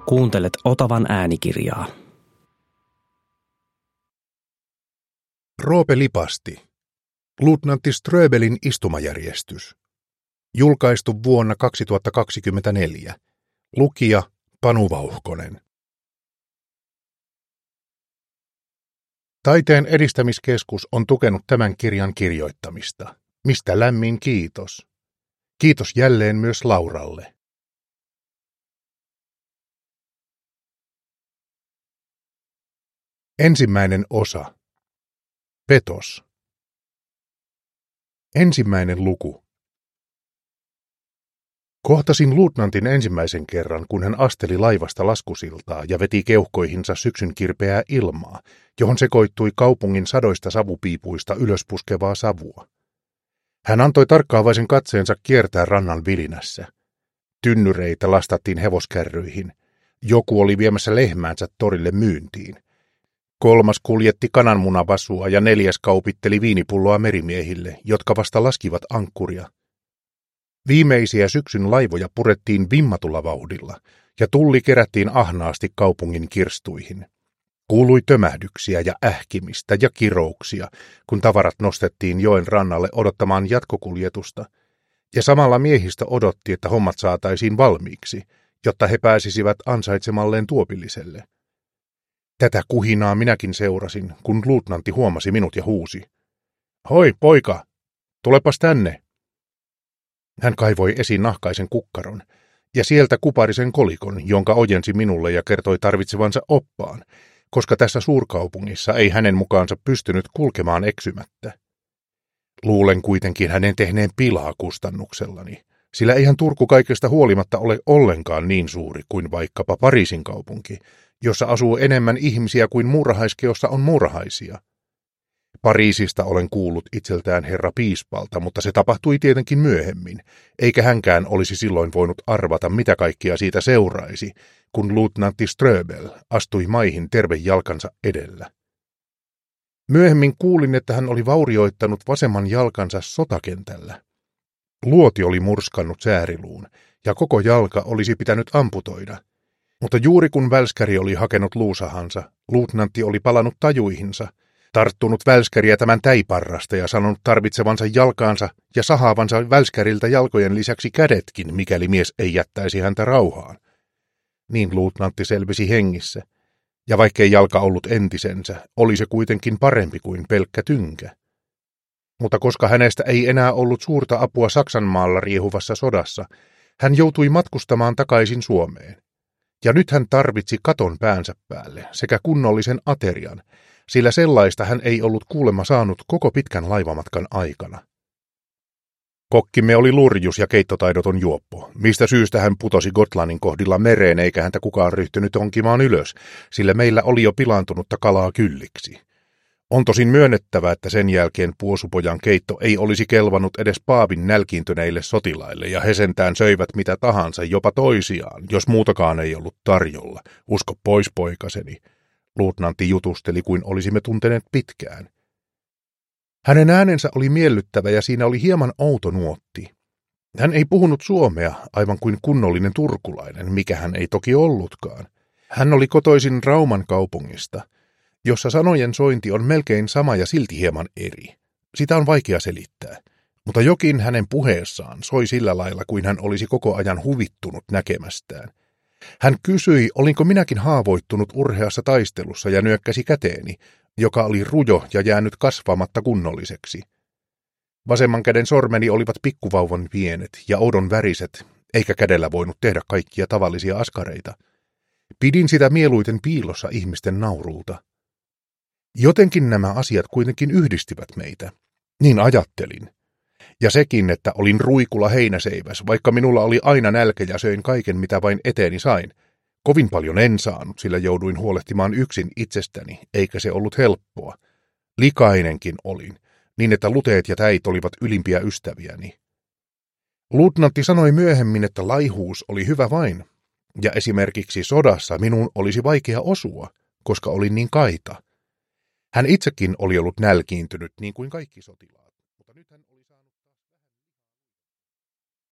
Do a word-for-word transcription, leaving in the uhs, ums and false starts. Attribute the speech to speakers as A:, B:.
A: Kuuntelet Otavan äänikirjaa.
B: Roope Lipasti. Luutnantti Ströbelin istumajärjestys. Julkaistu vuonna kaksituhattakaksikymmentäneljä. Lukija Panu Vauhkonen. Taiteen edistämiskeskus on tukenut tämän kirjan kirjoittamista, mistä lämmin kiitos. Kiitos jälleen myös Lauralle. Ensimmäinen osa. Petos. Ensimmäinen luku. Kohtasin luutnantin ensimmäisen kerran, kun hän asteli laivasta laskusiltaa ja veti keuhkoihinsa syksyn kirpeää ilmaa, johon sekoittui kaupungin sadoista savupiipuista ylöspuskevaa savua. Hän antoi tarkkaavaisen katseensa kiertää rannan vilinässä. Tynnyreitä lastattiin hevoskärryihin. Joku oli viemässä lehmäänsä torille myyntiin. Kolmas kuljetti kananmunavasua ja neljäs kaupitteli viinipulloa merimiehille, jotka vasta laskivat ankkuria. Viimeisiä syksyn laivoja purettiin vimmatulla vauhdilla, ja tulli kerättiin ahnaasti kaupungin kirstuihin. Kuului tömähdyksiä ja ähkimistä ja kirouksia, kun tavarat nostettiin joen rannalle odottamaan jatkokuljetusta, ja samalla miehistä odotti, että hommat saataisiin valmiiksi, jotta he pääsisivät ansaitsemalleen tuopilliselle. Tätä kuhinaa minäkin seurasin, kun luutnantti huomasi minut ja huusi. Hoi, poika! Tulepas tänne! Hän kaivoi esiin nahkaisen kukkaron, ja sieltä kuparisen kolikon, jonka ojensi minulle ja kertoi tarvitsevansa oppaan, koska tässä suurkaupungissa ei hänen mukaansa pystynyt kulkemaan eksymättä. Luulen kuitenkin hänen tehneen pilaa kustannuksellani, sillä eihän Turku kaikesta huolimatta ole ollenkaan niin suuri kuin vaikkapa Pariisin kaupunki, jossa asuu enemmän ihmisiä kuin muurahaiskeossa on muurahaisia. Pariisista olen kuullut itseltään herra piispalta, mutta se tapahtui tietenkin myöhemmin, eikä hänkään olisi silloin voinut arvata, mitä kaikkia siitä seuraisi, kun luutnantti Ströbel astui maihin terve jalkansa edellä. Myöhemmin kuulin, että hän oli vaurioittanut vasemman jalkansa sotakentällä. Luoti oli murskannut sääriluun, ja koko jalka olisi pitänyt amputoida. Mutta juuri kun välskäri oli hakenut luusahansa, luutnantti oli palannut tajuihinsa, tarttunut välskäriä tämän täiparrasta ja sanonut tarvitsevansa jalkaansa ja sahaavansa välskäriltä jalkojen lisäksi kädetkin, mikäli mies ei jättäisi häntä rauhaan. Niin luutnantti selvisi hengissä, ja vaikkei jalka ollut entisensä, oli se kuitenkin parempi kuin pelkkä tynkä. Mutta koska hänestä ei enää ollut suurta apua Saksanmaalla riehuvassa sodassa, hän joutui matkustamaan takaisin Suomeen. Ja nyt hän tarvitsi katon päänsä päälle sekä kunnollisen aterian, sillä sellaista hän ei ollut kuulemma saanut koko pitkän laivamatkan aikana. Kokkimme oli lurjus ja keittotaidoton juoppo, mistä syystä hän putosi Gotlannin kohdilla mereen eikä häntä kukaan ryhtynyt onkimaan ylös, sillä meillä oli jo pilaantunutta kalaa kylliksi. On tosin myönnettävä, että sen jälkeen puosupojan keitto ei olisi kelvannut edes paavin nälkiintyneille sotilaille, ja he sentään söivät mitä tahansa, jopa toisiaan, jos muutakaan ei ollut tarjolla. Usko pois, poikaseni. Luutnantti jutusteli kuin olisimme tunteneet pitkään. Hänen äänensä oli miellyttävä ja siinä oli hieman outo nuotti. Hän ei puhunut suomea aivan kuin kunnollinen turkulainen, mikä hän ei toki ollutkaan. Hän oli kotoisin Rauman kaupungista, jossa sanojen sointi on melkein sama ja silti hieman eri. Sitä on vaikea selittää, mutta jokin hänen puheessaan soi sillä lailla kuin hän olisi koko ajan huvittunut näkemästään. Hän kysyi, olinko minäkin haavoittunut urheassa taistelussa ja nyökkäsi käteeni, joka oli rujo ja jäänyt kasvamatta kunnolliseksi. Vasemman käden sormeni olivat pikkuvauvan pienet ja oudon väriset, eikä kädellä voinut tehdä kaikkia tavallisia askareita. Pidin sitä mieluiten piilossa ihmisten naurulta. Jotenkin nämä asiat kuitenkin yhdistivät meitä. Niin ajattelin. Ja sekin, että olin ruikula heinäseiväs, vaikka minulla oli aina nälkä ja söin kaiken, mitä vain eteeni sain. Kovin paljon en saanut, sillä jouduin huolehtimaan yksin itsestäni, eikä se ollut helppoa. Likainenkin olin, niin että luteet ja täit olivat ylimpiä ystäviäni. Luutnantti sanoi myöhemmin, että laihuus oli hyvä vain, ja esimerkiksi sodassa minun olisi vaikea osua, koska olin niin kaita. Hän itsekin oli ollut nälkiintynyt niin kuin kaikki sotilaat.